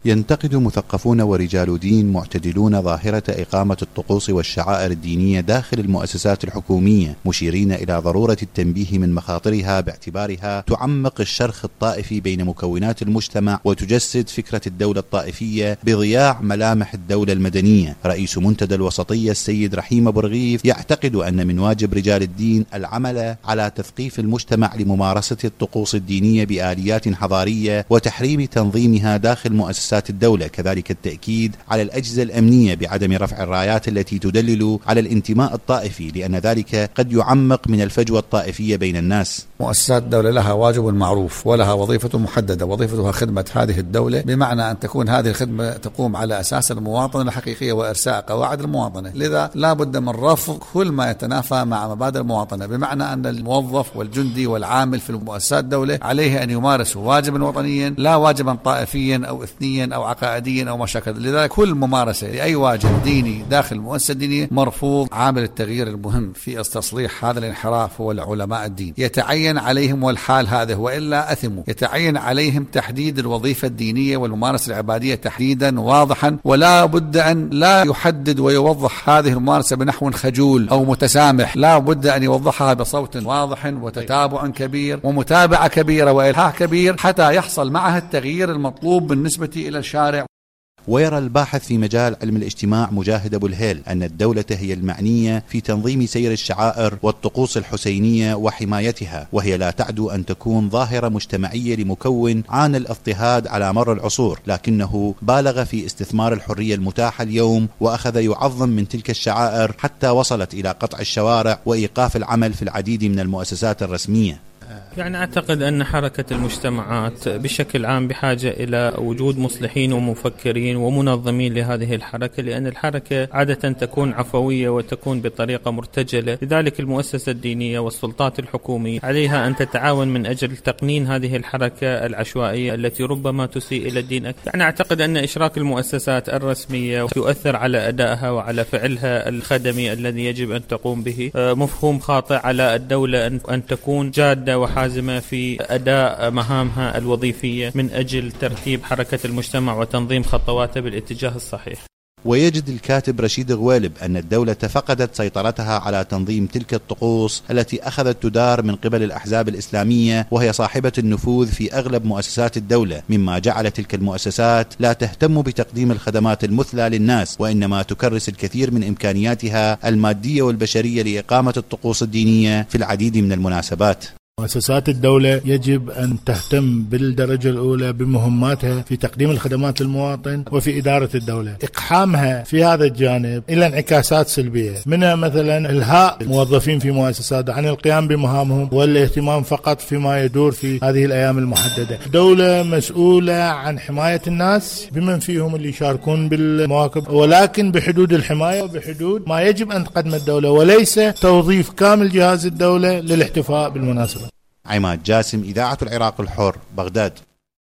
ينتقد مثقفون ورجال دين معتدلون ظاهرة إقامة الطقوس والشعائر الدينية داخل المؤسسات الحكومية، مشيرين إلى ضرورة التنبيه من مخاطرها باعتبارها تعمق الشرخ الطائفي بين مكونات المجتمع وتجسد فكرة الدولة الطائفية بضياع ملامح الدولة المدنية. رئيس منتدى الوسطية السيد رحيم أبو رغيف يعتقد أن من واجب رجال الدين العمل على تثقيف المجتمع لممارسة الطقوس الدينية بآليات حضارية وتحريم تنظيمها داخل مؤسسات الدولة، كذلك التأكيد على الأجهزة الأمنية بعدم رفع الرايات التي تدلل على الانتماء الطائفي، لأن ذلك قد يعمق من الفجوة الطائفية بين الناس. مؤسسات الدولة لها واجب معروف ولها وظيفة محددة، وظيفتها خدمة هذه الدولة، بمعنى أن تكون هذه الخدمة تقوم على أساس المواطنة الحقيقية وإرساء قواعد المواطنة. لذا لا بد من رفض كل ما يتنافى مع مبادئ المواطنة، بمعنى أن الموظف والجندي والعامل في مؤسسات الدولة عليه أن يمارس واجبا وطنيا لا واجبا طائفيا أو إثنيا أو عقائديا أو ما شابه. لذا كل ممارسة لأي واجب ديني داخل المؤسسة الدينية مرفوض. عامل التغيير المهم في تصليح هذا الانحراف هو العلماء الدين، يتعين عليهم والحال هذا وإلا أثموا، يتعين عليهم تحديد الوظيفة الدينية والممارسة العبادية تحديدا واضحا، ولا بد أن لا يحدد ويوضح هذه الممارسة بنحو خجول أو متسامح، لا بد أن يوضحها بصوت واضح وتتابع كبير ومتابعة كبيرة وإلحاح كبير حتى يحصل معها التغيير المطلوب بالنسبة إلى الشارع. ويرى الباحث في مجال علم الاجتماع مجاهد أبو الهيل أن الدولة هي المعنية في تنظيم سير الشعائر والطقوس الحسينية وحمايتها، وهي لا تعدو أن تكون ظاهرة مجتمعية لمكون عانى الاضطهاد على مر العصور، لكنه بالغ في استثمار الحرية المتاحة اليوم وأخذ يعظم من تلك الشعائر حتى وصلت إلى قطع الشوارع وإيقاف العمل في العديد من المؤسسات الرسمية. يعني أعتقد أن حركة المجتمعات بشكل عام بحاجة إلى وجود مصلحين ومفكرين ومنظمين لهذه الحركة، لأن الحركة عادة تكون عفوية وتكون بطريقة مرتجلة. لذلك المؤسسة الدينية والسلطات الحكومية عليها أن تتعاون من أجل تقنين هذه الحركة العشوائية التي ربما تسيء إلى الدين أكثر. يعني أعتقد أن إشراك المؤسسات الرسمية يؤثر على أدائها وعلى فعلها الخدمي الذي يجب أن تقوم به. مفهوم خاطئ على الدولة أن تكون جادة وحازمة في أداء مهامها الوظيفية من أجل ترتيب حركة المجتمع وتنظيم خطواته بالاتجاه الصحيح. ويجد الكاتب رشيد غوالب أن الدولة فقدت سيطرتها على تنظيم تلك الطقوس التي أخذت تدار من قبل الأحزاب الإسلامية، وهي صاحبة النفوذ في أغلب مؤسسات الدولة، مما جعل تلك المؤسسات لا تهتم بتقديم الخدمات المثلى للناس، وإنما تكرس الكثير من إمكانياتها المادية والبشرية لإقامة الطقوس الدينية في العديد من المناسبات. مؤسسات الدولة يجب أن تهتم بالدرجة الأولى بمهماتها في تقديم الخدمات للمواطن وفي إدارة الدولة. إقحامها في هذا الجانب إلى انعكاسات سلبية، منها مثلا إلهاء الموظفين في مؤسسات عن القيام بمهامهم والاهتمام فقط فيما يدور في هذه الأيام المحددة. دولة مسؤولة عن حماية الناس بمن فيهم اللي يشاركون بالمواقف، ولكن بحدود الحماية وبحدود ما يجب أن تقدم الدولة، وليس توظيف كامل جهاز الدولة للاحتفاء بالمناسبة. عماد جاسم، إذاعة العراق الحر، بغداد.